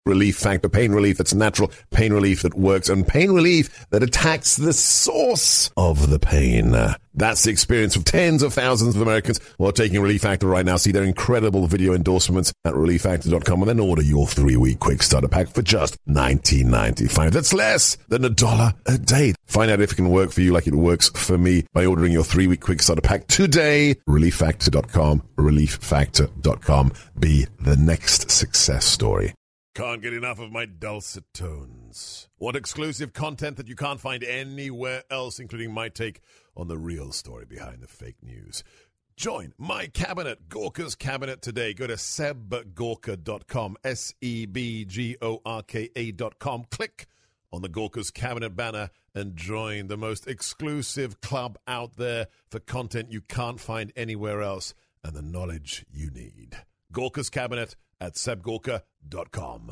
Relief Factor. Pain relief that's natural, pain relief that works, and pain relief that attacks the source of the pain. That's the experience of tens of thousands of Americans who are taking Relief Factor right now. See their incredible video endorsements at relieffactor.com and then order your 3-week quick starter pack for just $19.95. That's less than $1 a day. Find out if it can work for you like it works for me by ordering your 3-week quick starter pack today. relieffactor.com, relieffactor.com. Be the next success story. Can't get enough of my dulcet tones. Want exclusive content that you can't find anywhere else, including my take on the real story behind the fake news? Join my cabinet, Gorka's Cabinet, today. Go to sebgorka.com, sebgorka.com. Click on the Gorka's Cabinet banner and join the most exclusive club out there for content you can't find anywhere else and the knowledge you need. Gorka's Cabinet at sebgorka.com.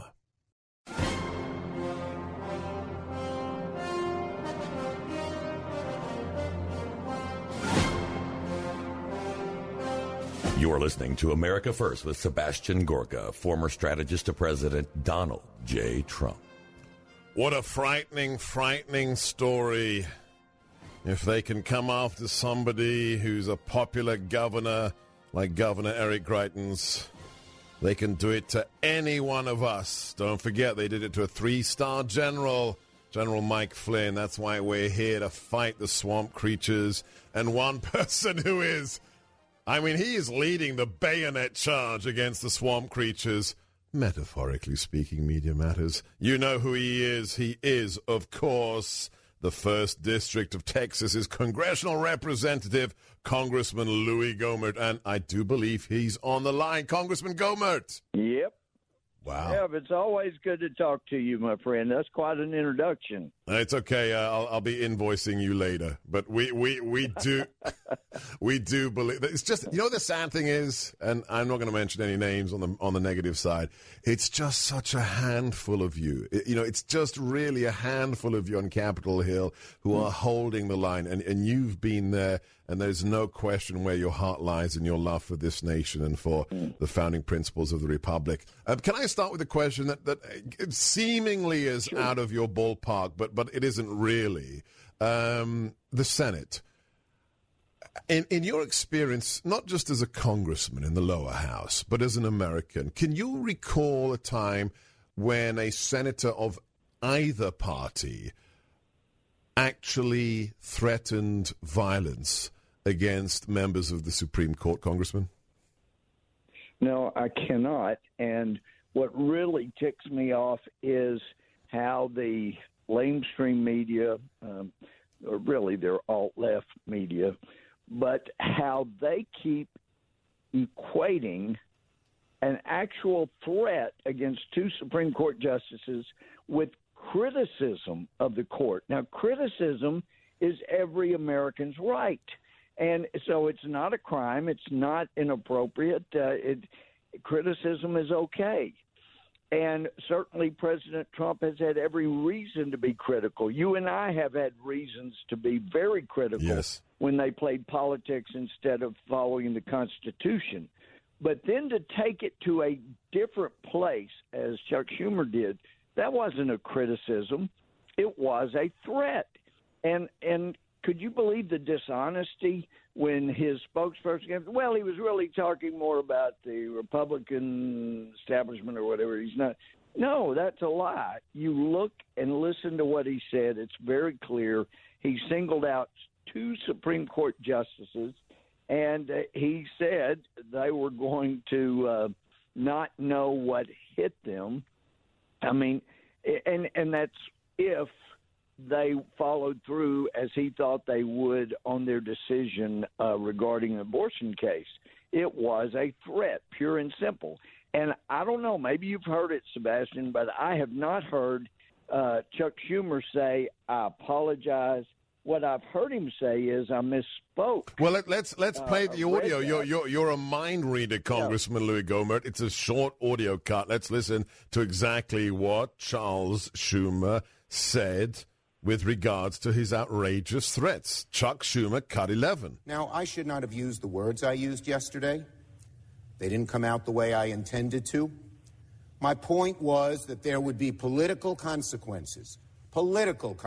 You are listening to America First with Sebastian Gorka, former strategist to President Donald J. Trump. What a frightening, frightening story. If they can come after somebody who's a popular governor like Governor Eric Greitens, they can do it to any one of us. Don't forget, they did it to a 3-star general, General Mike Flynn. That's why we're here to fight the swamp creatures. And one person who is, he is leading the bayonet charge against the swamp creatures. Metaphorically speaking, Media Matters. You know who he is. He is, of course, the 1st District of Texas's congressional representative, Congressman Louis Gohmert. And I do believe he's on the line. Congressman Gohmert. Yep. Wow. Yeah, it's always good to talk to you, my friend. That's quite an introduction. It's okay. I'll be invoicing you later. But we do we do believe that. It's just, the sad thing is, and I'm not going to mention any names on the negative side. It's just such a handful of you. It's just really a handful of you on Capitol Hill who are holding the line, and you've been there. And there's no question where your heart lies in your love for this nation and for the founding principles of the Republic. Can I start with a question that seemingly is out of your ballpark, but it isn't really? The Senate. In your experience, not just as a congressman in the lower house, but as an American, can you recall a time when a senator of either party actually threatened violence against members of the Supreme Court, Congressman? No, I cannot. And what really ticks me off is how the lamestream media, or really they're alt-left media, but how they keep equating an actual threat against 2 Supreme Court justices with criticism of the court. Now, criticism is every American's right. And so it's not a crime. It's not inappropriate. Criticism is okay. And certainly President Trump has had every reason to be critical. You and I have had reasons to be very critical when they played politics instead of following the Constitution. But then to take it to a different place, as Chuck Schumer did, that wasn't a criticism. It was a threat. And could you believe the dishonesty when his spokesperson came? Well, he was really talking more about the Republican establishment or whatever. He's not. No, that's a lie. You look and listen to what he said. It's very clear. He singled out 2 Supreme Court justices, and he said they were going to not know what hit them. And that's if they followed through as he thought they would on their decision regarding an abortion case. It was a threat, pure and simple. And I don't know, maybe you've heard it, Sebastian, but I have not heard Chuck Schumer say, I apologize. What I've heard him say is, I misspoke. Well, let's play the audio. You're a mind reader, Congressman Louis Gohmert. It's a short audio cut. Let's listen to exactly what Charles Schumer said with regards to his outrageous threats. Chuck Schumer, cut 11. Now, I should not have used the words I used yesterday. They didn't come out the way I intended to. My point was that there would be political consequences for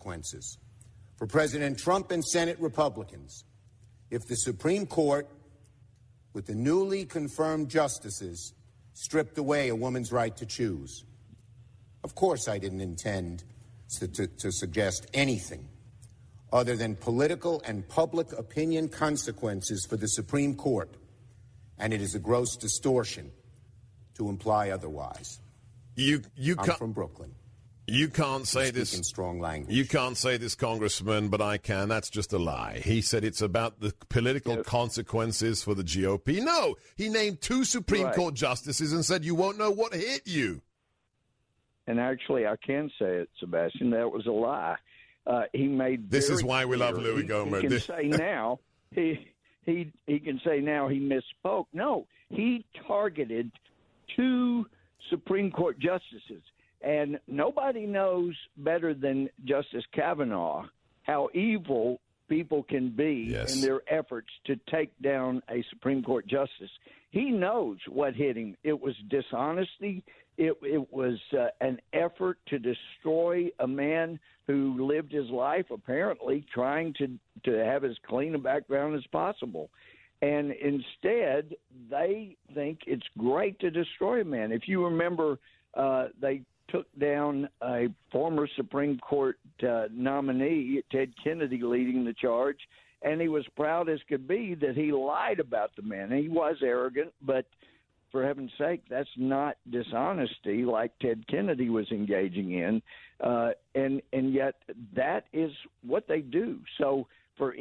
President Trump and Senate Republicans if the Supreme Court, with the newly confirmed justices, stripped away a woman's right to choose. Of course, I didn't intend to suggest anything other than political and public opinion consequences for the Supreme Court, and it is a gross distortion to imply otherwise. I'm from Brooklyn. You can't say this in strong language. You can't say this, Congressman, but I can. That's just a lie. He said it's about the political consequences for the GOP. No, he named 2 Supreme Court justices and said you won't know what hit you. And actually, I can say it, Sebastian. That was a lie. He made. This is why we love Louis Gohmert. He can say now he can say now he misspoke. No, he targeted 2 Supreme Court justices. And nobody knows better than Justice Kavanaugh how evil people can be in their efforts to take down a Supreme Court justice. He knows what hit him. It was dishonesty. It was an effort to destroy a man who lived his life apparently trying to have as clean a background as possible. And instead, they think it's great to destroy a man. If you remember, they took down a former Supreme Court nominee, Ted Kennedy, leading the charge, and he was proud as could be that he lied about the man. He was arrogant, but for heaven's sake, that's not dishonesty like Ted Kennedy was engaging in, and yet that is what they do. So for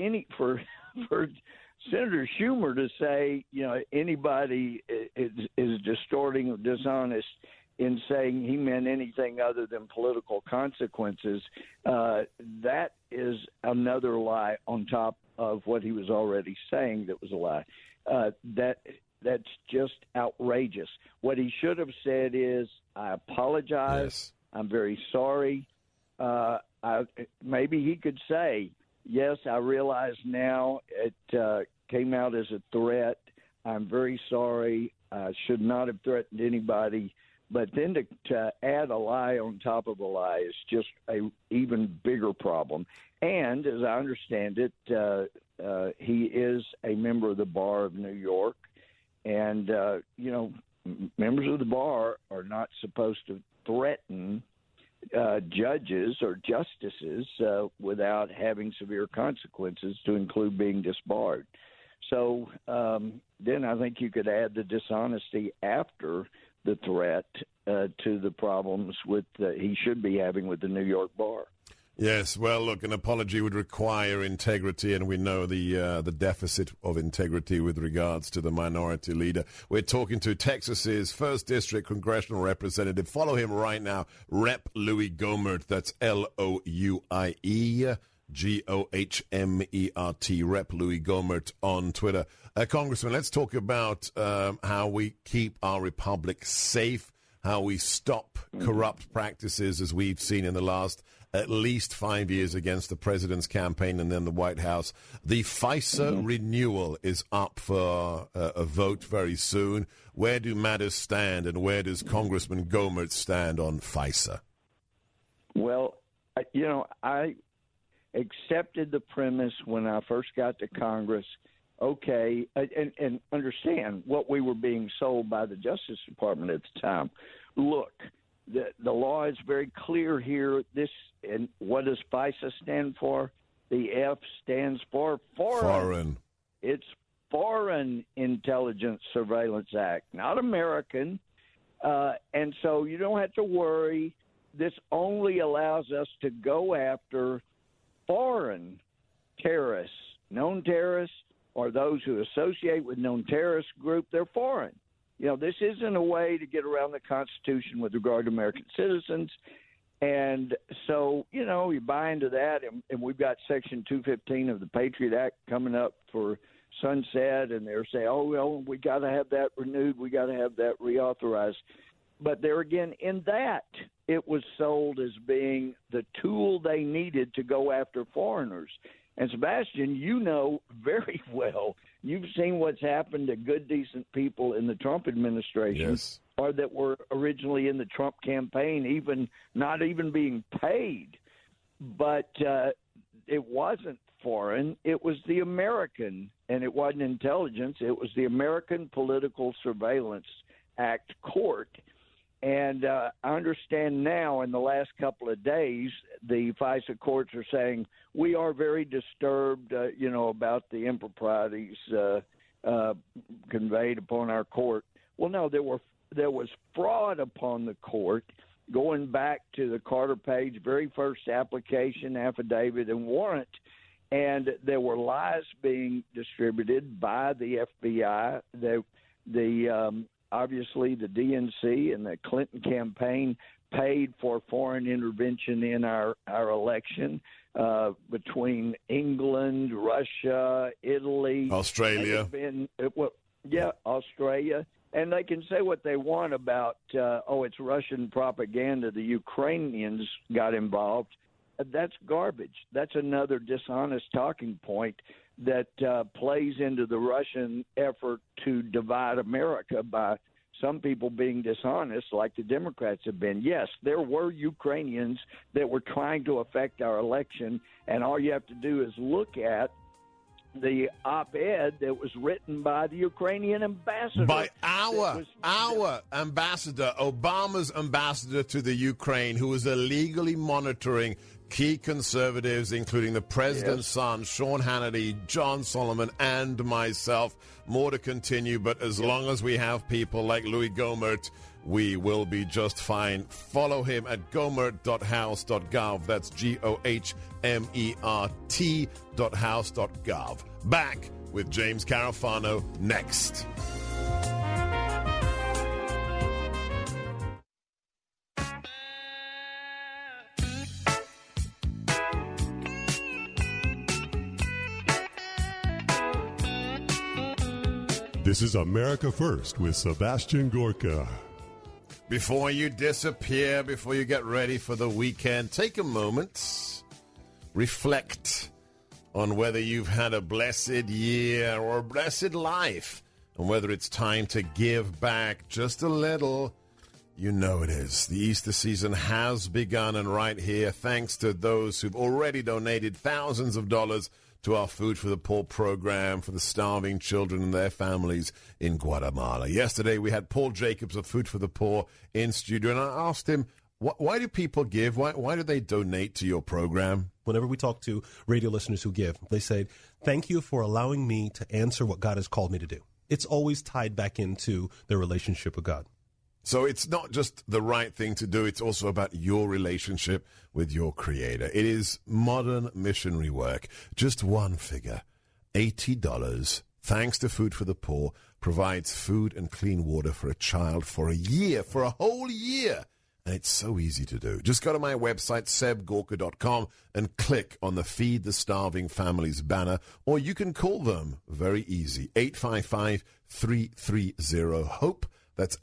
Senator Schumer to say, anybody is distorting or dishonest in saying he meant anything other than political consequences, that is another lie on top of what he was already saying that was a lie. That's just outrageous. What he should have said is, I apologize. Yes. I'm very sorry. Maybe he could say, yes, I realize now it came out as a threat. I'm very sorry. I should not have threatened anybody. But then to add a lie on top of a lie is just a even bigger problem. And as I understand it, he is a member of the Bar of New York. And, members of the bar are not supposed to threaten judges or justices without having severe consequences, to include being disbarred. So then I think you could add the dishonesty after the threat to the problems he should be having with the New York bar. Yes, well, look, an apology would require integrity, and we know the deficit of integrity with regards to the minority leader. We're talking to Texas's 1st District Congressional Representative. Follow him right now, Rep. Louis Gohmert. That's Louie Gohmert, Rep. Louis Gohmert on Twitter. Congressman, let's talk about how we keep our republic safe, how we stop corrupt practices as we've seen in the last at least 5 years against the president's campaign and then the White House. The FISA renewal is up for a vote very soon. Where do matters stand, and where does Congressman Gohmert stand on FISA? Well, I accepted the premise when I first got to Congress. Okay, and understand what we were being sold by the Justice Department at the time. Look, the law is very clear here. And what does FISA stand for? The F stands for foreign. It's Foreign Intelligence Surveillance Act, not American. And so you don't have to worry. This only allows us to go after foreign terrorists, known terrorists, or those who associate with known terrorist group. They're foreign. This isn't a way to get around the Constitution with regard to American citizens. And so, you buy into that, and we've got Section 215 of the Patriot Act coming up for sunset, and they're saying, oh, well, we got to have that renewed, we got to have that reauthorized. But there again, in that, it was sold as being the tool they needed to go after foreigners. And, Sebastian, you know very well, you've seen what's happened to good, decent people in the Trump administration. Yes. or that were originally in the Trump campaign, not even being paid. But it wasn't foreign. It was the American, and it wasn't intelligence. It was the American Political Surveillance Act court. And I understand now in the last couple of days, the FISA courts are saying, we are very disturbed, about the improprieties conveyed upon our court. Well, no, there was fraud upon the court going back to the Carter Page very first application, affidavit, and warrant. And there were lies being distributed by the FBI. Obviously, the DNC and the Clinton campaign paid for foreign intervention in our election between England, Russia, Italy, Australia. Australia. And they can say what they want about, it's Russian propaganda. The Ukrainians got involved. That's garbage. That's another dishonest talking point that plays into the Russian effort to divide America by some people being dishonest, like the Democrats have been. Yes, there were Ukrainians that were trying to affect our election, and all you have to do is look at the op-ed that was written by the Ukrainian ambassador. By our ambassador, Obama's ambassador to the Ukraine, who was illegally monitoring key conservatives, including the president's son, Sean Hannity, John Solomon, and myself. More to continue, but as long as we have people like Louis Gohmert, we will be just fine. Follow him at gohmert.house.gov. That's GOHMERT.house.gov. Back with James Carafano next. This is America First with Sebastian Gorka. Before you disappear, before you get ready for the weekend, take a moment, reflect on whether you've had a blessed year or a blessed life, and whether it's time to give back just a little. You know it is. The Easter season has begun, and right here, thanks to those who've already donated thousands of dollars to our Food for the Poor program for the starving children and their families in Guatemala. Yesterday, we had Paul Jacobs of Food for the Poor in studio, and I asked him, why do people give? Why do they donate to your program? Whenever we talk to radio listeners who give, they say, thank you for allowing me to answer what God has called me to do. It's always tied back into their relationship with God. So it's not just the right thing to do, it's also about your relationship with your Creator. It is modern missionary work. Just one figure, $80, thanks to Food for the Poor, provides food and clean water for a child for a year, for a whole year. And it's so easy to do. Just go to my website, sebgorka.com, and click on the Feed the Starving Families banner, or you can call them, very easy, 855-330-HOPE. That's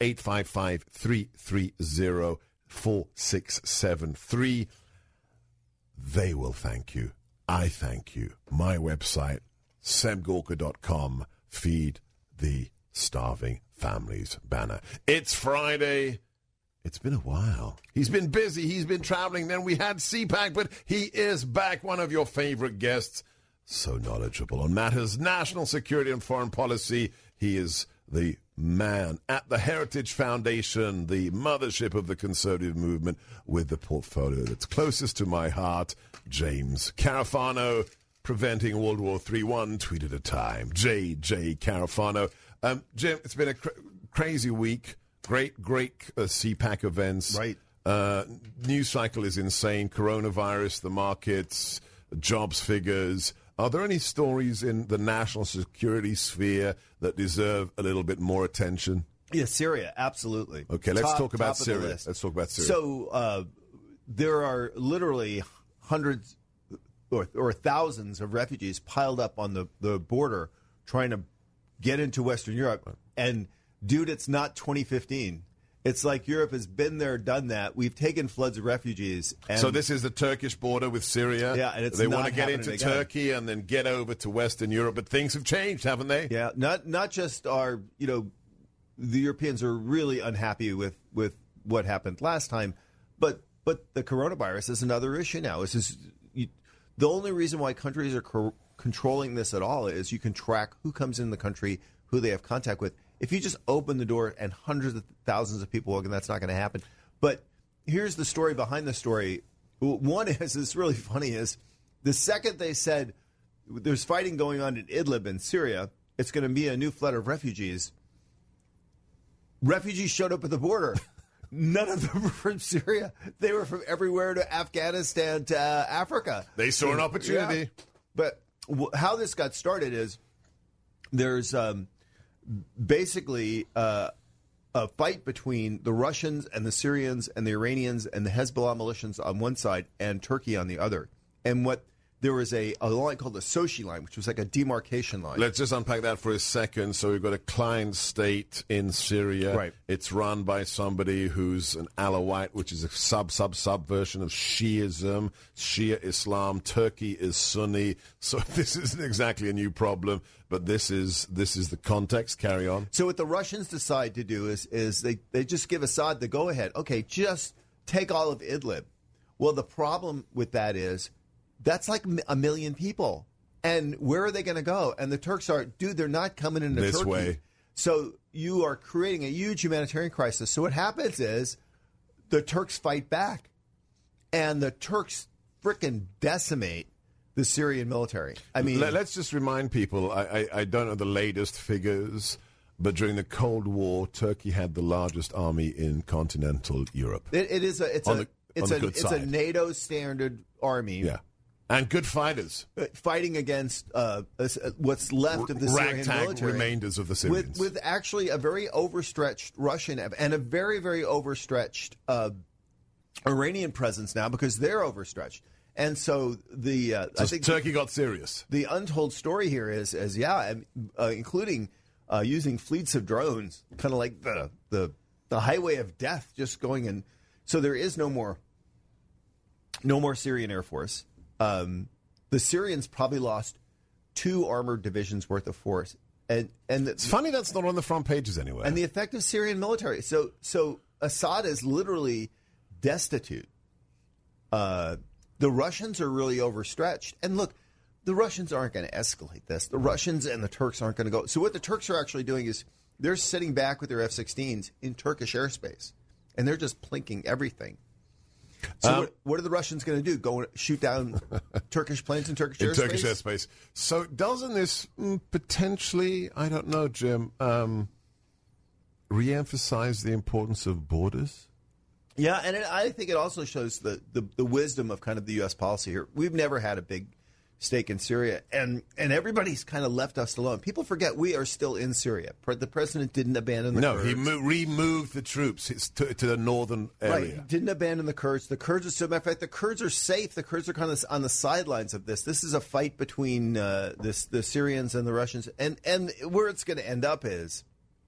855-330-4673. They will thank you. I thank you. My website, sebgorka.com, Feed the Starving Families banner. It's Friday. It's been a while. He's been busy. He's been traveling. Then we had CPAC, but he is back. One of your favorite guests. So knowledgeable on matters national security and foreign policy. He is the man at the Heritage Foundation, the mothership of the conservative movement, with the portfolio that's closest to my heart, James Carafano, preventing World War III, one tweet at a time. J.J. Carafano. Jim, it's been a crazy week. Great CPAC events. Right. News cycle is insane. Coronavirus, the markets, jobs figures. Are there any stories in the national security sphere that deserve a little bit more attention? Yeah, Syria, absolutely. Okay, let's talk about Syria. Let's talk about Syria. So there are literally hundreds or thousands of refugees piled up on the border trying to get into Western Europe. And, dude, it's not 2015. It's like Europe has been there, done that. We've taken floods of refugees. And so this is the Turkish border with Syria. Yeah, and they want to get into Turkey and then get over to Western Europe, but things have changed, haven't they? Yeah, not just our the Europeans are really unhappy with what happened last time. But the coronavirus is another issue now. The only reason why countries are controlling this at all is you can track who comes in the country, who they have contact with. If you just open the door and hundreds of thousands of people walk in, that's not going to happen. But here's the story behind the story. One is, it's really funny, is the second they said there's fighting going on in Idlib in Syria, it's going to be a new flood of refugees. Refugees showed up at the border. None of them were from Syria. They were from everywhere to Afghanistan to Africa. They saw an opportunity. Yeah. But how this got started is there's basically a fight between the Russians and the Syrians and the Iranians and the Hezbollah militias on one side and Turkey on the other. And there was a line called the Sochi line, which was like a demarcation line. Let's just unpack that for a second. So we've got a client state in Syria. Right. It's run by somebody who's an Alawite, which is a sub version of Shiism, Shia Islam. Turkey is Sunni. So this isn't exactly a new problem, but this is the context. Carry on. So what the Russians decide to do is they just give Assad the go-ahead. Okay, just take all of Idlib. Well, the problem with that is that's like 1 million people. And where are they going to go? And the Turks are, they're not coming into this Turkey. way. So you are creating a huge humanitarian crisis. So what happens is the Turks fight back. And the Turks frickin' decimate the Syrian military. I mean, let's just remind people, I don't know the latest figures, but during the Cold War, Turkey had the largest army in continental Europe. It's a NATO standard army. Yeah. And good fighters. Fighting against what's left of the Syrian military. Remainders of the Syrians. With actually a very overstretched Russian and a very, very overstretched Iranian presence now because they're overstretched. And so I think Turkey got serious. The untold story here is including using fleets of drones, kind of like the highway of death just going in. So there is no more Syrian Air Force. The Syrians probably lost 2 armored divisions worth of force, and it's funny that's not on the front pages anywhere. And the effective Syrian military. So Assad is literally destitute. The Russians are really overstretched, and look, the Russians aren't going to escalate this. The Russians and the Turks aren't going to go. So what the Turks are actually doing is they're sitting back with their F-16s in Turkish airspace, and they're just plinking everything. So what are the Russians going to do? Go shoot down Turkish planes in Turkish airspace? Turkish airspace. So doesn't this potentially, I don't know, Jim, re-emphasize the importance of borders? Yeah, and I think it also shows the wisdom of kind of the U.S. policy here. We've never had a big stake in Syria, and everybody's kind of left us alone. People forget we are still in Syria. The president didn't abandon the Kurds. No, he removed the troops to the northern area. Right, he didn't abandon the Kurds. The Kurds are still, matter of fact, the Kurds are safe. The Kurds are kind of on the sidelines of this. This is a fight between the Syrians and the Russians, and where it's going to end up is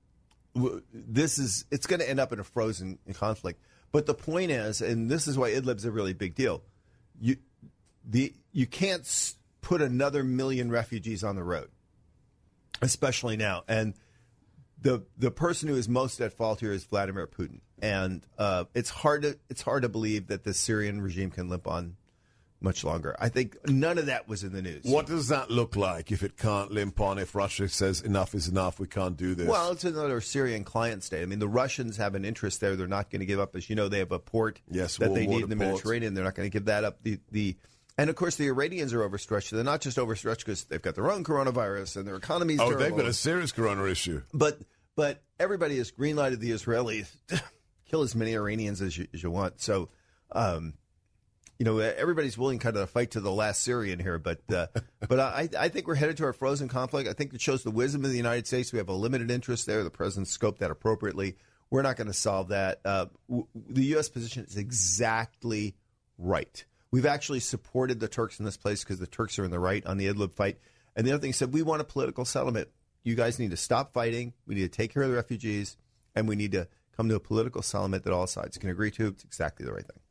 it's going to end up in a frozen conflict. But the point is, and this is why Idlib's a really big deal, you can't put another 1 million refugees on the road, especially now. And the person who is most at fault here is Vladimir Putin. And it's hard to believe that the Syrian regime can limp on much longer. I think none of that was in the news. What does that look like if it can't limp on, if Russia says enough is enough, we can't do this? Well, it's another Syrian client state. I mean, the Russians have an interest there. They're not going to give up. As you know, they have a port that they need in the Mediterranean. They're not going to give that up. And, of course, the Iranians are overstretched. They're not just overstretched because they've got their own coronavirus and their economy's terrible. They've got a serious corona issue. But everybody has green-lighted the Israelis. Kill as many Iranians as you want. So, everybody's willing kind of to fight to the last Syrian here. But I think we're headed to our frozen conflict. I think it shows the wisdom of the United States. We have a limited interest there. The president scoped that appropriately. We're not going to solve that. The U.S. position is exactly right. We've actually supported the Turks in this place because the Turks are in the right on the Idlib fight. And the other thing he said, we want a political settlement. You guys need to stop fighting. We need to take care of the refugees. And we need to come to a political settlement that all sides can agree to. It's exactly the right thing.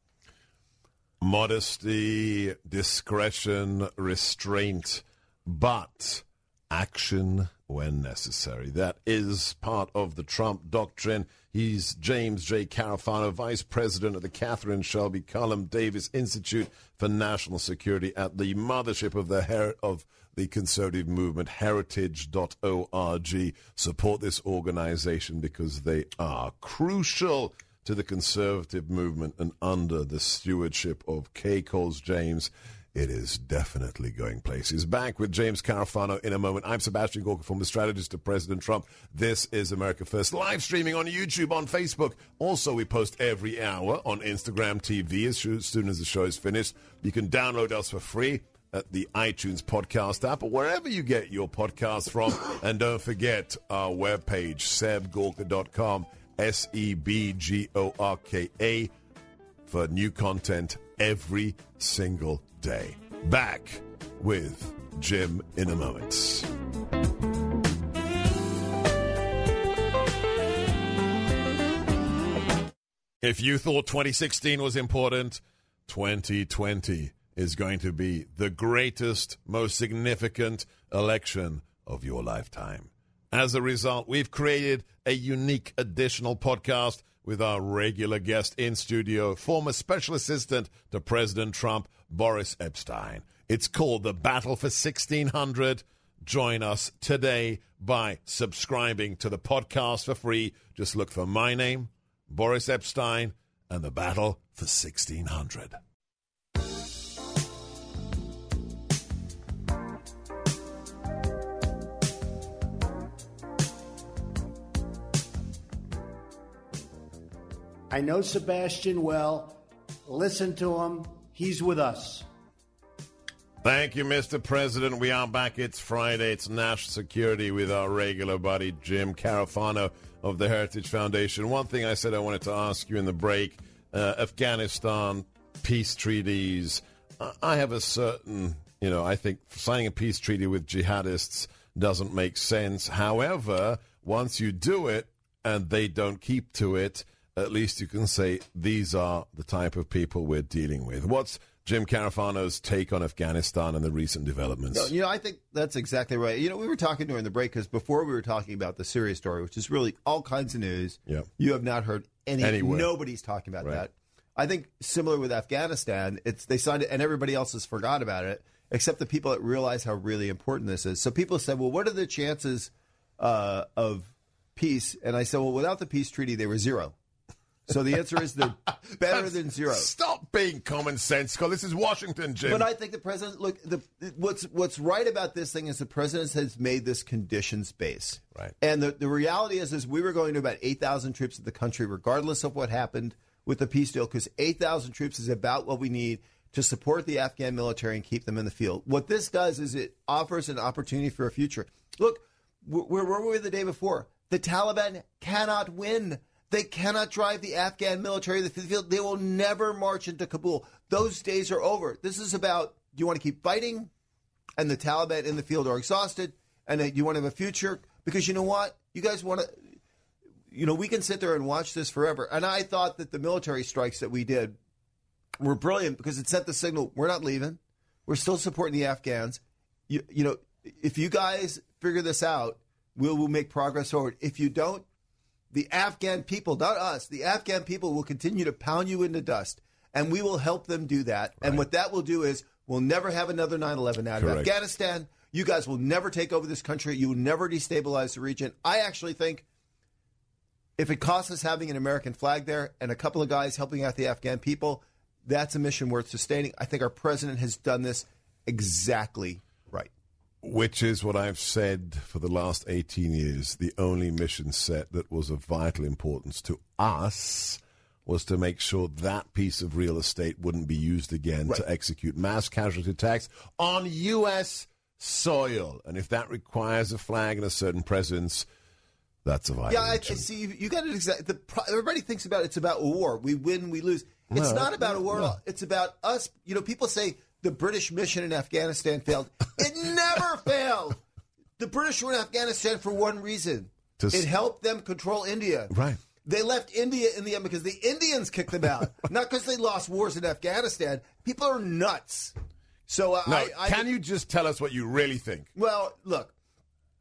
Modesty, discretion, restraint, but action when necessary. That is part of the Trump doctrine. He's James J. Carafano, Vice President of the Catherine Shelby Cullum Davis Institute for National Security at the mothership of the conservative movement, heritage.org. Support this organization because they are crucial to the conservative movement, and under the stewardship of Kay Coles James, it is definitely going places. Back with James Carafano in a moment. I'm Sebastian Gorka, former strategist to President Trump. This is America First, live streaming on YouTube, on Facebook. Also, we post every hour on Instagram TV as soon as the show is finished. You can download us for free at the iTunes podcast app or wherever you get your podcasts from. And don't forget our webpage, sebgorka.com, SEBGORKA, for new content every single day. Back with Jim in a moment. If you thought 2016 was important, 2020 is going to be the greatest, most significant election of your lifetime. As a result, we've created a unique additional podcast with our regular guest in studio, former special assistant to President Trump, Boris Epshteyn. It's called The Battle for 1600. Join us today by subscribing to the podcast for free. Just look for my name, Boris Epshteyn, and The Battle for 1600. I know Sebastian well. Listen to him. He's with us. Thank you, Mr. President. We are back. It's Friday. It's national security with our regular buddy, Jim Carafano of the Heritage Foundation. One thing I said I wanted to ask you in the break, Afghanistan, peace treaties. I have a certain, I think signing a peace treaty with jihadists doesn't make sense. However, once you do it and they don't keep to it, at least you can say these are the type of people we're dealing with. What's Jim Carafano's take on Afghanistan and the recent developments? I think that's exactly right. We were talking during the break because before we were talking about the Syria story, which is really all kinds of news. Yep. You have not heard anywhere. Nobody's talking about right. that. I think similar with Afghanistan, they signed it and everybody else has forgot about it, except the people that realize how really important this is. So people said, well, what are the chances of peace? And I said, well, without the peace treaty, they were zero. So the answer is they're better than zero. Stop being commonsensical. This is Washington, Jim. But I think the president, look, what's right about this thing is the president has made this conditions-based. Right. And the reality is we were going to about 8,000 troops in the country, regardless of what happened with the peace deal, because 8,000 troops is about what we need to support the Afghan military and keep them in the field. What this does is it offers an opportunity for a future. Look, where were we the day before? The Taliban cannot win. They cannot drive the Afghan military to the field. They will never march into Kabul. Those days are over. This is about, do you want to keep fighting? And the Taliban in the field are exhausted. And you want to have a future? Because you know what? You guys want to, we can sit there and watch this forever. And I thought that the military strikes that we did were brilliant because it sent the signal, we're not leaving. We're still supporting the Afghans. If you guys figure this out, we'll make progress forward. If you don't, the Afghan people, not us, the Afghan people will continue to pound you into dust, and we will help them do that. Right. And what that will do is we'll never have another 9/11 out of Afghanistan. You guys will never take over this country. You will never destabilize the region. I actually think if it costs us having an American flag there and a couple of guys helping out the Afghan people, that's a mission worth sustaining. I think our president has done this exactly right. Which is what I've said for the last 18 years. The only mission set that was of vital importance to us was to make sure that piece of real estate wouldn't be used again to execute mass casualty attacks on U.S. soil. And if that requires a flag and a certain presence, that's a vital mission. I see. You got it exactly. Everybody thinks it's about a war. We win, we lose. It's not about a war. No. It's about us. People say the British mission in Afghanistan failed. It never failed. The British were in Afghanistan for one reason. It helped them control India. Right. They left India in the end because the Indians kicked them out, not because they lost wars in Afghanistan. People are nuts. So can you just tell us what you really think? Well, look,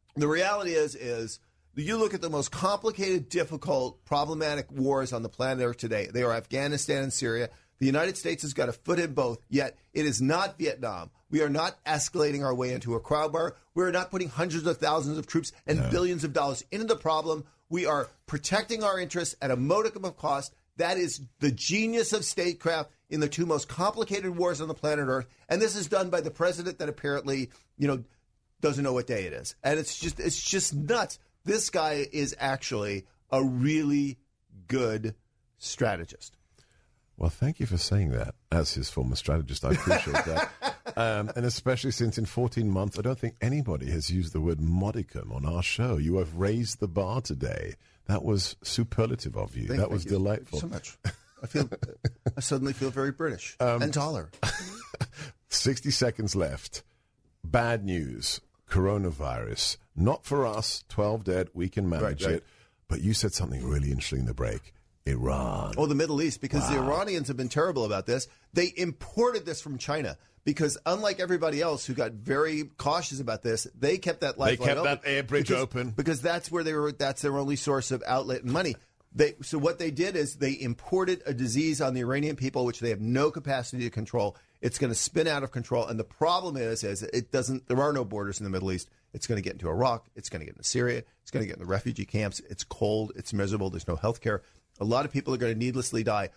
The reality is you look at the most complicated, difficult, problematic wars on the planet Earth today. They are Afghanistan and Syria. The United States has got a foot in both, yet it is not Vietnam. We are not escalating our way into a crowd bar. We are not putting hundreds of thousands of troops and billions of dollars into the problem. We are protecting our interests at a modicum of cost. That is the genius of statecraft in the two most complicated wars on the planet Earth. And this is done by the president that apparently, doesn't know what day it is. And it's just nuts. This guy is actually a really good strategist. Well, thank you for saying that. As his former strategist, I appreciate that. And especially since in 14 months, I don't think anybody has used the word modicum on our show. You have raised the bar today. That was superlative of you. That was delightful. Thank you so much. I suddenly feel very British and taller. 60 seconds left. Bad news. Coronavirus. Not for us. 12 dead. We can manage it. But you said something really interesting in the break. Iran. Oh, the Middle East, because the Iranians have been terrible about this. They imported this from China because unlike everybody else who got very cautious about this, they kept that lifeline open. They kept that air bridge open. Because that's where that's their only source of outlet and money. So what they did is they imported a disease on the Iranian people, which they have no capacity to control. It's going to spin out of control. And the problem is there are no borders in the Middle East. It's going to get into Iraq. It's going to get into Syria. It's going to get in the refugee camps. It's cold. It's miserable. There's no health care. A lot of people are going to needlessly die.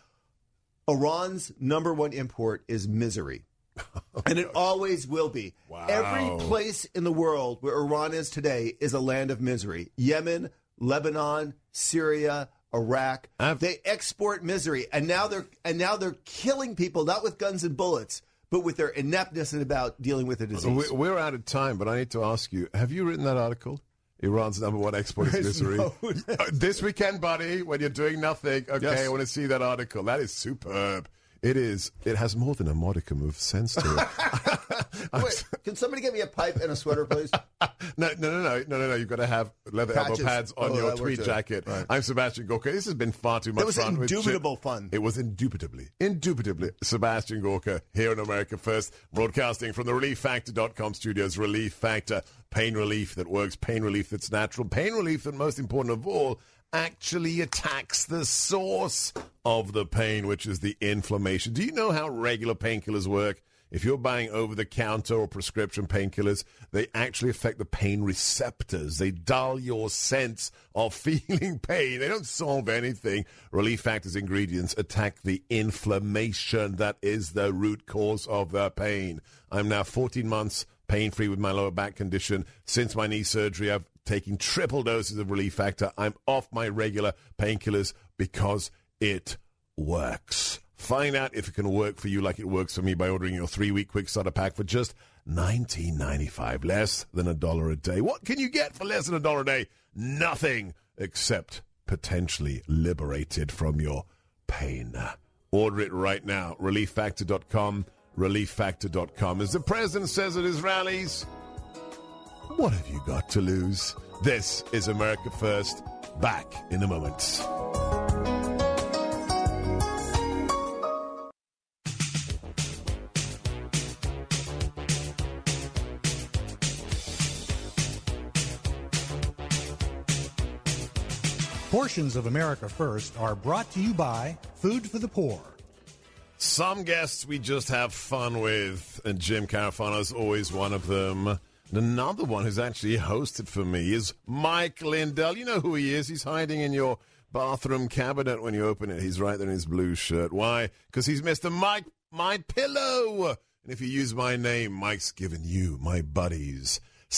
Iran's number one import is misery. And it always will be. Wow. Every place in the world where Iran is today is a land of misery. Yemen, Lebanon, Syria, Iraq. They export misery. And now they're killing people, not with guns and bullets, but with their ineptness about dealing with a disease. We're out of time, but I need to ask you, have you written that article? Iran's number one export is misery. No. This weekend, buddy, when you're doing nothing, okay, yes. I want to see that article. That is superb. It is. It has more than a modicum of sense to it. Wait, can somebody get me a pipe and a sweater, please? No. You've got to have leather elbow pads on your tweed jacket. Right. I'm Sebastian Gorka. This has been far too much fun. It was indubitable fun. It was indubitably Sebastian Gorka here on America First, broadcasting from the ReliefFactor.com studios. Relief Factor, pain relief that works, pain relief that's natural, pain relief that, most important of all, actually attacks the source of the pain, which is the inflammation. Do you know how regular painkillers work? If you're buying over-the-counter or prescription painkillers, they actually affect the pain receptors. They dull your sense of feeling pain. They don't solve anything. Relief Factor's ingredients attack the inflammation that is the root cause of the pain. I'm now 14 months pain-free with my lower back condition. Since my knee surgery, I've taken triple doses of Relief Factor. I'm off my regular painkillers because it works. Find out if it can work for you like it works for me by ordering your 3-week quick starter pack for just $19.95, less than $1 a day. What can you get for less than $1 a day? Nothing, except potentially liberated from your pain. Order it right now. ReliefFactor.com. ReliefFactor.com. As the president says at his rallies, what have you got to lose? This is America First. Back in a moment. Portions of America First are brought to you by Food for the Poor. Some guests we just have fun with, and Jim Carafano is always one of them. And another one who's actually hosted for me is Mike Lindell. You know who he is. He's hiding in your bathroom cabinet when you open it. He's right there in his blue shirt. Why? Because he's Mr. Mike My Pillow. And if you use my name, Mike's given you, my buddies,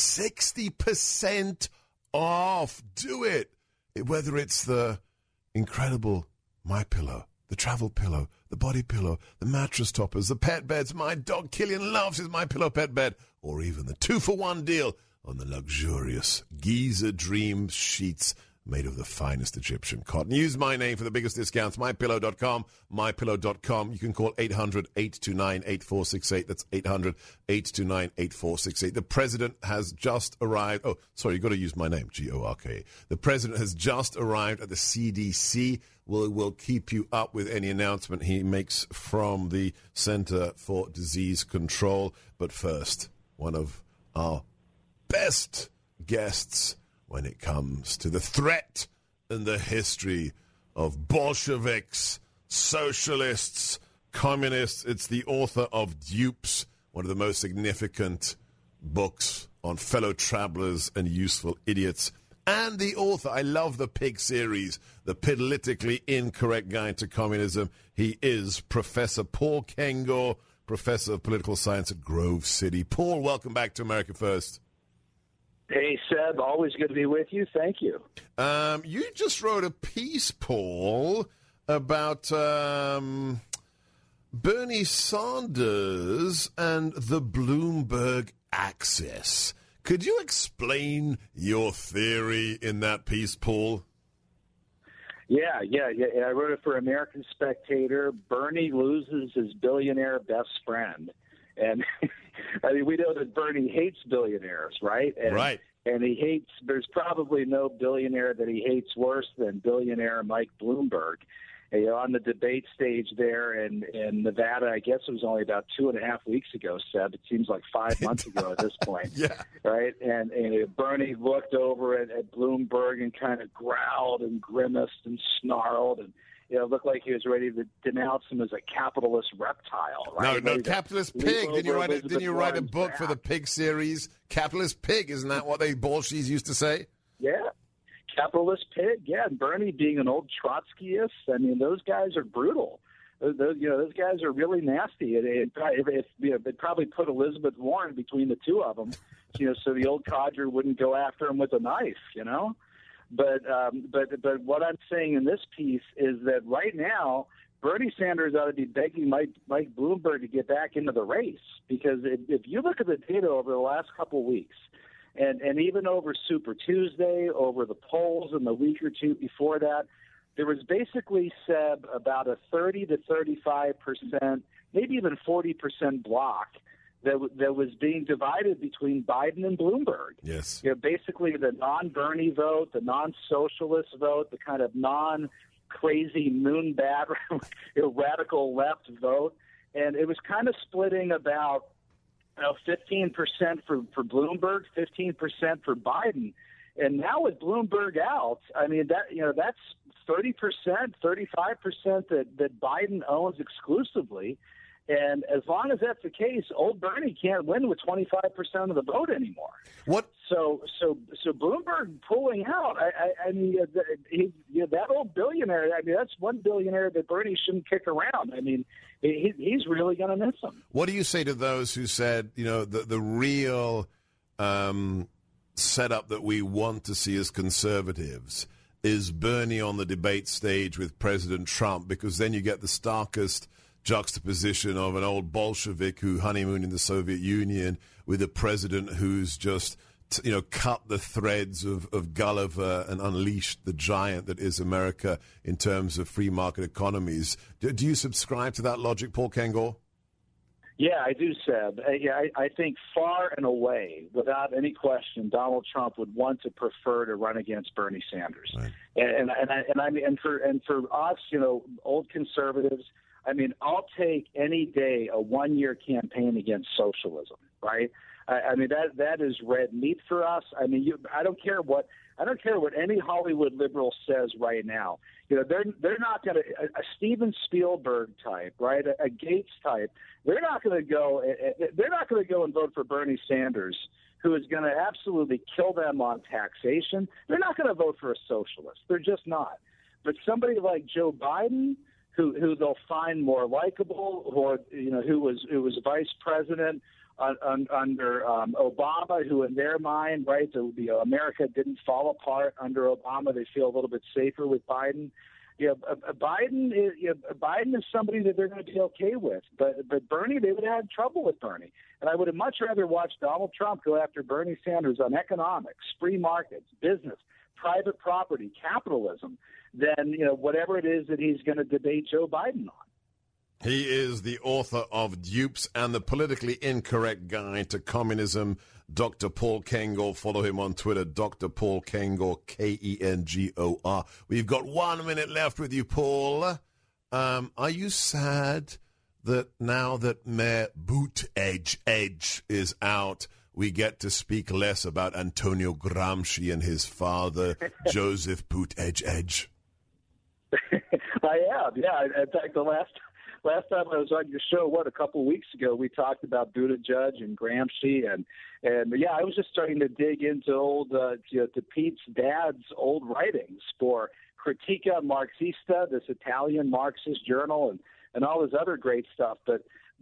60% off. Do it. Whether it's the incredible My Pillow, the travel pillow, the body pillow, the mattress toppers, the pet beds. My dog Killian loves his My Pillow pet bed. Or even the 2-for-1 deal on the luxurious Giza Dream sheets made of the finest Egyptian cotton. Use my name for the biggest discounts. MyPillow.com. MyPillow.com. You can call 800-829-8468. That's 800-829-8468. The president has just arrived. Oh, sorry, you've got to use my name, Gorka. The president has just arrived at the CDC. We'll keep you up with any announcement he makes from the Center for Disease Control. But first, one of our best guests when it comes to the threat and the history of Bolsheviks, socialists, communists. It's the author of Dupes, one of the most significant books on fellow travelers and useful idiots. And the author, I love the Pig series, The Politically Incorrect Guide to Communism. He is Professor Paul Kengor, Professor of Political Science at Grove City. Paul, welcome back to America First. Hey, Seb, always good to be with you. Thank you. You just wrote a piece, Paul, about Bernie Sanders and the Bloomberg axis. Could you explain your theory in that piece, Paul? Yeah. I wrote it for American Spectator. Bernie loses his billionaire best friend. And I mean, we know that Bernie hates billionaires, right? Right. And he hates, there's probably no billionaire that he hates worse than billionaire Mike Bloomberg. You know, on the debate stage there in Nevada, I guess it was only about 2.5 weeks ago, Seb. It seems like 5 months ago at this point. Yeah. Right? And Bernie looked over at Bloomberg and kind of growled and grimaced and snarled and, you know, looked like he was ready to denounce him as a capitalist reptile. Right? No, capitalist pig. Didn't you write a book for the Pig series? Capitalist pig, isn't that what they Bolsheviks used to say? Yeah. Capitalist pig, yeah. And Bernie being an old Trotskyist, I mean, those guys are brutal. Those guys are really nasty. They'd probably put Elizabeth Warren between the two of them, you know, so the old codger wouldn't go after him with a knife, you know. But what I'm saying in this piece is that right now, Bernie Sanders ought to be begging Mike Bloomberg to get back into the race, because if you look at the data over the last couple of weeks, and even over Super Tuesday, over the polls and the week or two before that, there was basically, Seb, about a 30 to 35%, maybe even 40% block that was being divided between Biden and Bloomberg. Yes. You know, basically the non-Bernie vote, the non-socialist vote, the kind of non-crazy moon-bat radical left vote. And it was kind of splitting about 15% for Bloomberg, 15% for Biden. And now with Bloomberg out, I mean, that's 30%, 35% that Biden owns exclusively. And as long as that's the case, old Bernie can't win with 25% of the vote anymore. What? So Bloomberg pulling out, I mean, that old billionaire, I mean, that's one billionaire that Bernie shouldn't kick around. I mean, he's really going to miss him. What do you say to those who said, you know, the real setup that we want to see as conservatives is Bernie on the debate stage with President Trump, because then you get the starkest juxtaposition of an old Bolshevik who honeymooned in the Soviet Union with a president who's just, cut the threads of Gulliver and unleashed the giant that is America in terms of free market economies. Do you subscribe to that logic, Paul Kengor? Yeah, I do, Seb. I think far and away, without any question, Donald Trump would want to prefer to run against Bernie Sanders. Right. And for us, old conservatives, I mean, I'll take any day a one-year campaign against socialism, right? I mean, that is red meat for us. I mean, I don't care what any Hollywood liberal says right now. You know, they're not going to a Steven Spielberg type, right? A Gates type. They're not going to go and vote for Bernie Sanders, who is going to absolutely kill them on taxation. They're not going to vote for a socialist. They're just not. But somebody like Joe Biden, who they'll find more likable, or who was vice president under Obama, who in their mind, right, America didn't fall apart under Obama. They feel a little bit safer with Biden. Biden is somebody that they're going to be okay with, but Bernie, they would have had trouble with Bernie. And I would have much rather watched Donald Trump go after Bernie Sanders on economics, free markets, business, private property, capitalism, than whatever it is that he's going to debate Joe Biden on. He is the author of Dupes and the Politically Incorrect Guide to Communism. Dr. Paul Kengor. Follow him on Twitter, Dr. Paul Kengor, Kengor. We've got 1 minute left with you, Paul. Are you sad that now that Mayor Buttigieg is out, we get to speak less about Antonio Gramsci and his father, Joseph Buttigieg. I am, yeah. In fact, the last time I was on your show, a couple of weeks ago, we talked about Buttigieg and Gramsci, and yeah, I was just starting to dig into old, to Pete's dad's old writings for Critica Marxista, this Italian Marxist journal, and all his other great stuff. But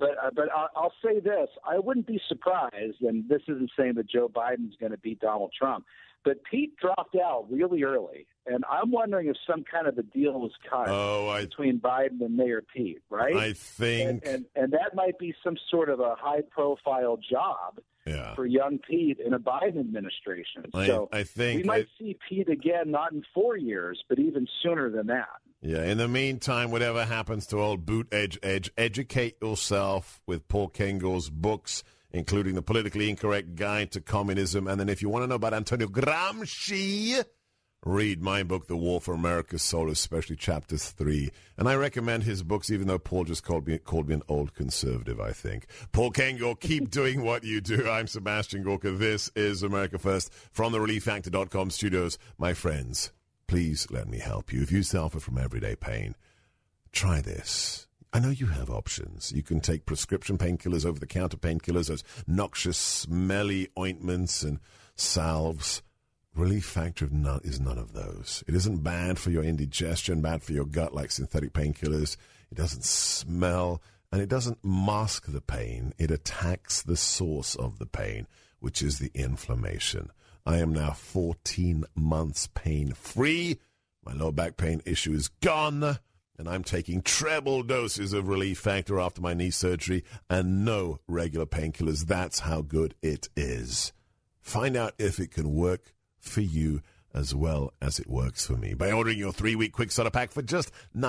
I'll say this: I wouldn't be surprised, and this isn't saying that Joe Biden's going to beat Donald Trump, but Pete dropped out really early, and I'm wondering if some kind of a deal was cut between Biden and Mayor Pete, right? I think, and that might be some sort of a high-profile job for young Pete in a Biden administration. So I think we might see Pete again, not in 4 years, but even sooner than that. Yeah, in the meantime, whatever happens to old Buttigieg, educate yourself with Paul Kengor's books, including The Politically Incorrect Guide to Communism. And then if you want to know about Antonio Gramsci, read my book, The War for America's Soul, especially chapters 3. And I recommend his books, even though Paul just called me an old conservative, I think. Paul Kengor, keep doing what you do. I'm Sebastian Gorka. This is America First from the ReliefFactor.com studios. My friends, please let me help you. If you suffer from everyday pain, try this. I know you have options. You can take prescription painkillers, over-the-counter painkillers, those noxious, smelly ointments and salves. Relief Factor is none of those. It isn't bad for your indigestion, bad for your gut like synthetic painkillers. It doesn't smell, and it doesn't mask the pain. It attacks the source of the pain, which is the inflammation. I am now 14 months pain-free. My low back pain issue is gone. And I'm taking treble doses of Relief Factor after my knee surgery and no regular painkillers. That's how good it is. Find out if it can work for you as well as it works for me by ordering your 3-week quick starter pack for just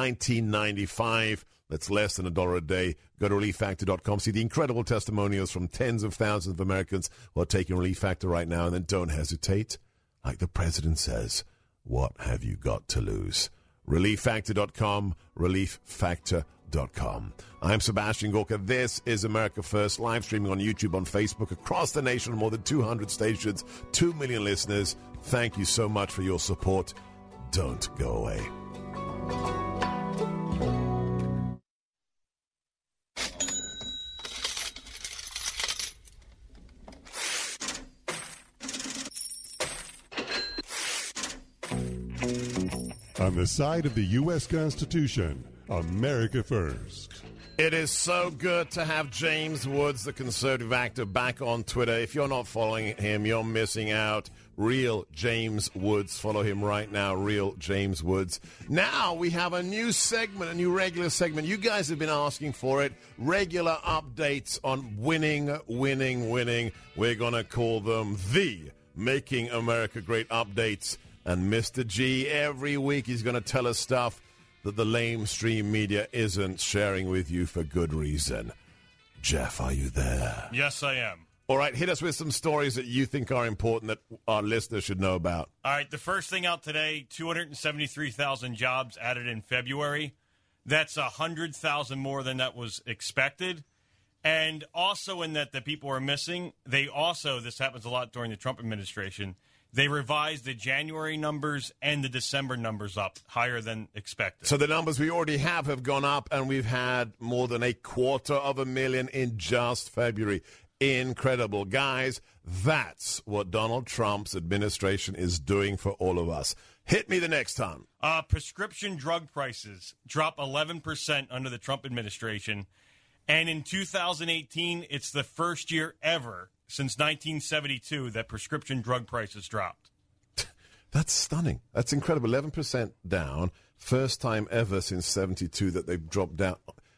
$19.95. That's less than $1 a day. Go to ReliefFactor.com. See the incredible testimonials from tens of thousands of Americans who are taking Relief Factor right now. And then don't hesitate. Like the president says, what have you got to lose? ReliefFactor.com, ReliefFactor.com. I'm Sebastian Gorka. This is America First, live streaming on YouTube, on Facebook, across the nation on more than 200 stations, 2 million listeners. Thank you so much for your support. Don't go away. On the side of the U.S. Constitution, America First. It is so good to have James Woods, the conservative actor, back on Twitter. If you're not following him, you're missing out. Real James Woods. Follow him right now, Real James Woods. Now we have a new segment, a new regular segment. You guys have been asking for it. Regular updates on winning. We're going to call them the Making America Great updates. And Mr. G, every week he's going to tell us stuff that the lamestream media isn't sharing with you for good reason. Jeff, are you there? Yes, I am. All right, hit us with some stories that you think are important that our listeners should know about. All right, the first thing out today, 273,000 jobs added in February. That's 100,000 more than that was expected. And also in that the people are missing, this happens a lot during the Trump administration, they revised the January numbers and the December numbers up higher than expected. So the numbers we already have gone up, and we've had more than 250,000 in just February. Incredible. Guys, that's what Donald Trump's administration is doing for all of us. Hit me the next time. Prescription drug prices drop 11% under the Trump administration. And in 2018, it's the first year ever since 1972 that prescription drug prices dropped. That's stunning. That's incredible. 11% down. First time ever since 72 that they've dropped down.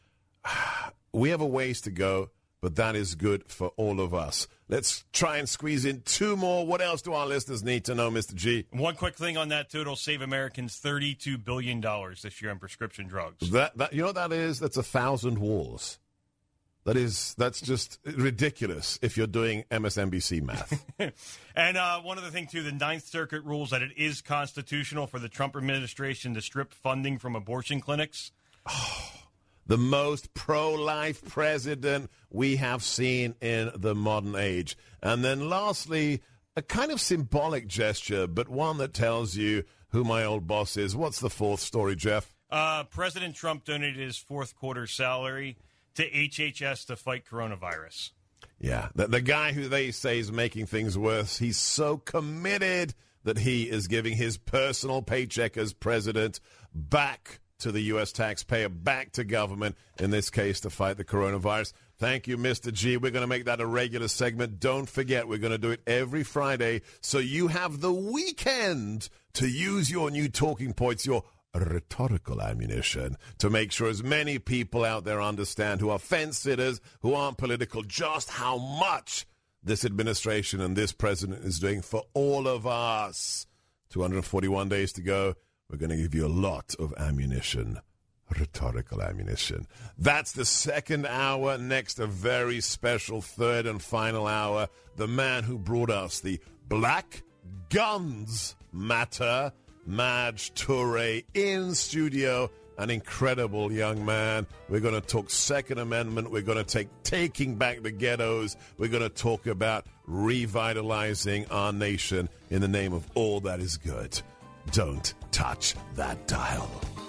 We have a ways to go, but that is good for all of us. Let's try and squeeze in 2 more. What else do our listeners need to know, Mr. G? One quick thing on that, too. It'll save Americans $32 billion this year on prescription drugs. That you know what that is? That's 1,000 wars. That's just ridiculous if you're doing MSNBC math. And one other thing, too, the Ninth Circuit rules that it is constitutional for the Trump administration to strip funding from abortion clinics. Oh, The most pro-life president we have seen in the modern age. And then lastly, a kind of symbolic gesture, but one that tells you who my old boss is. What's the fourth story, Jeff? President Trump donated his fourth quarter salary to HHS to fight coronavirus. Yeah, the guy who they say is making things worse, he's so committed that he is giving his personal paycheck as president back to the U.S. taxpayer, back to government, in this case, to fight the coronavirus. Thank you, Mr. G. We're going to make that a regular segment. Don't forget, we're going to do it every Friday, so you have the weekend to use your new talking points, your rhetorical ammunition, to make sure as many people out there understand, who are fence-sitters, who aren't political, just how much this administration and this president is doing for all of us. 241 days to go. We're going to give you a lot of ammunition, rhetorical ammunition. That's the second hour. Next, a very special third and final hour. The man who brought us the Black Guns Matter, Maj Toure, in studio. An incredible young man. We're going to talk Second Amendment. We're going to taking back the ghettos. We're going to talk about revitalizing our nation in the name of all that is good. Don't touch that dial.